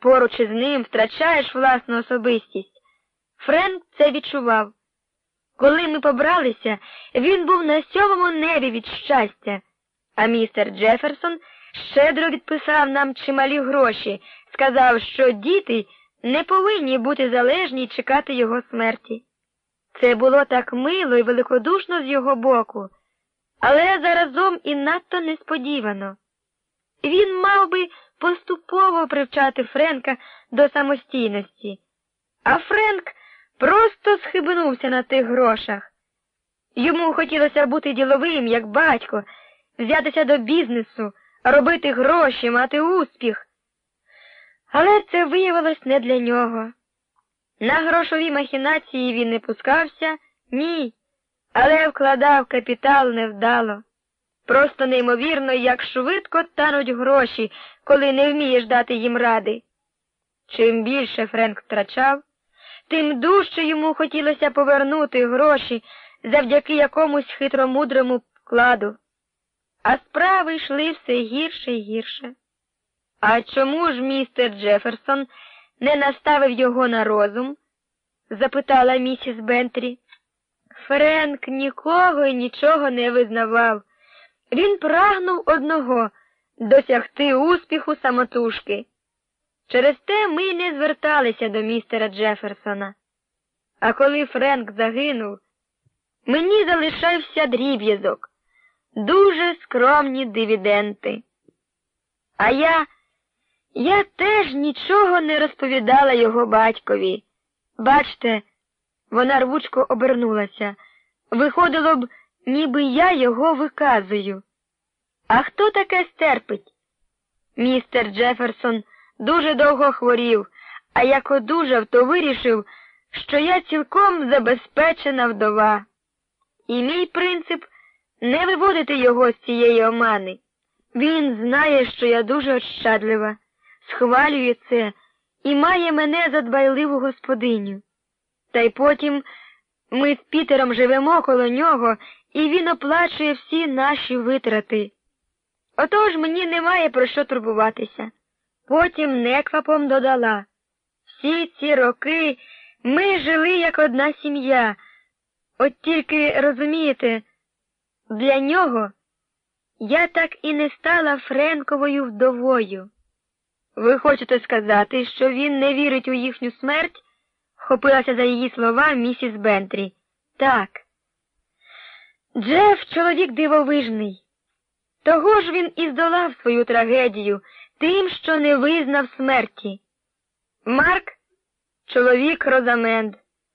поруч із ним втрачаєш власну особистість. Френк це відчував. Коли ми побралися, він був на 7-му небі від щастя, а містер Джеферсон щедро відписав нам чималі гроші, сказав, що діти не повинні бути залежні й чекати його смерті. Це було так мило і великодушно з його боку, але заразом і надто несподівано. Він мав би поступово привчати Френка до самостійності, а Френк просто схибнувся на тих грошах. Йому хотілося бути діловим, як батько, взятися до бізнесу, робити гроші, мати успіх. Але це виявилось не для нього. На грошові махінації він не пускався, ні, але вкладав капітал невдало. Просто неймовірно, як швидко тануть гроші, коли не вмієш дати їм ради. Чим більше Френк втрачав, тим дужче йому хотілося повернути гроші завдяки якомусь хитромудрому вкладу. А справи йшли все гірше і гірше. А чому ж містер Джеферсон не наставив його на розум? Запитала місіс Бентрі. Френк нікого і нічого не визнавав. Він прагнув одного – досягти успіху самотужки. Через те ми не зверталися до містера Джеферсона. А коли Френк загинув, мені залишався дріб'язок, дуже скромні дивіденти. А я теж нічого не розповідала його батькові. Бачте, вона рвучко обернулася. Виходило б, ніби я його виказую. А хто таке стерпить? Містер Джеферсон дуже довго хворів, а як одужав, то вирішив, що я цілком забезпечена вдова. І мій принцип – не виводити його з цієї омани. Він знає, що я дуже ощадлива, схвалює це і має мене за дбайливу господиню. Та й потім ми з Пітером живемо коло нього, і він оплачує всі наші витрати. Отож мені немає про що турбуватися. Потім неквапом додала. Всі ці роки ми жили як одна сім'я. От тільки, розумієте, для нього я так і не стала Френковою вдовою. Ви хочете сказати, що він не вірить у їхню смерть? Вхопилася за її слова місіс Бентрі. Так. Джеф чоловік дивовижний. Того ж він і здолав свою трагедію тим, що не визнав смерті. Марк – чоловік Розаменд.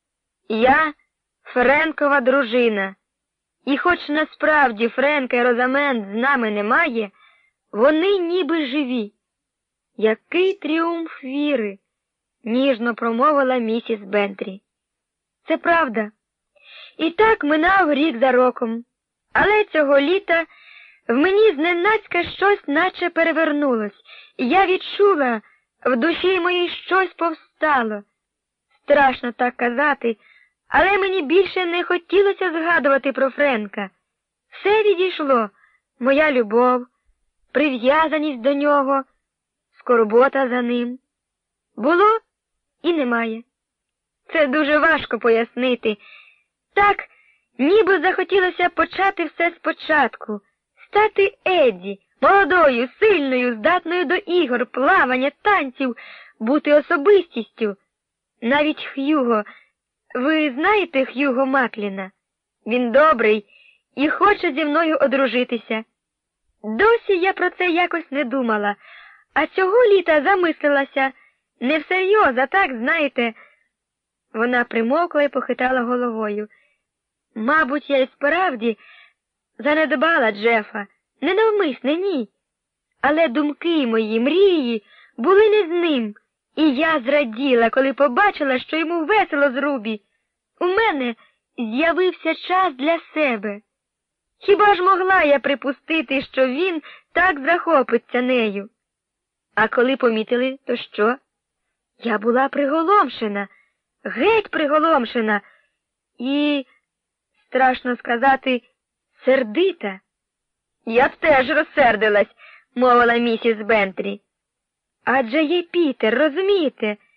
Я – Френкова дружина. І хоч насправді Френка і Розаменд з нами немає, вони ніби живі. Який тріумф віри, ніжно промовила місіс Бентрі. Це правда. І так минав рік за роком. Але цього літа в мені зненацька щось наче перевернулось, і я відчула, в душі моїй щось повстало. Страшно так казати, але мені більше не хотілося згадувати про Френка. Все відійшло, моя любов, прив'язаність до нього, скорбота за ним. Було і немає. Це дуже важко пояснити. Так, ніби захотілося почати все спочатку, стати Едді, молодою, сильною, здатною до ігор, плавання, танців, бути особистістю. Навіть Х'юго. Ви знаєте Х'юго Макліна? Він добрий і хоче зі мною одружитися. Досі я про це якось не думала, а цього літа замислилася. Не всерйоз, а так, знаєте. Вона примовкла і похитала головою. Мабуть, я й справді занедбала Джефа. Ненавмисне, ні. Але думки мої, мрії були не з ним. І я зраділа, коли побачила, що йому весело з Рубі. У мене з'явився час для себе. Хіба ж могла я припустити, що він так захопиться нею? А коли помітили, то що? Я була приголомшена, геть приголомшена і, страшно сказати, сердита. Я б теж розсердилась, мовила місіс Бентрі. Адже є Пітер, розумієте?